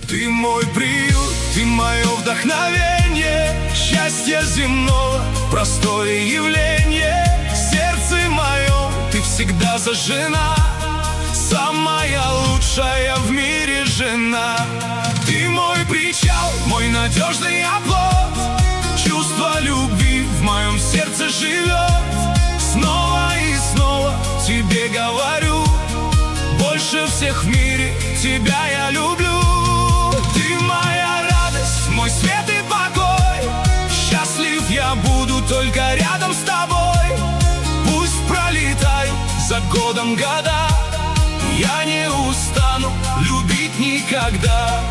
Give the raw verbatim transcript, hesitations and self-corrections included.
Ты мой приют, ты мое вдохновение, счастье земного, простое явление. В сердце моем ты всегда зажжена, самая лучшая в мире жена. Ты мой причал, мой надежный оплот, чувство любви в моем сердце живет. Снова и снова тебе говорю, больше всех в мире тебя я люблю. Ты моя радость, мой свет и покой, счастлив я буду только рядом с тобой. Пусть пролетают за годом года, я не устану любить никогда.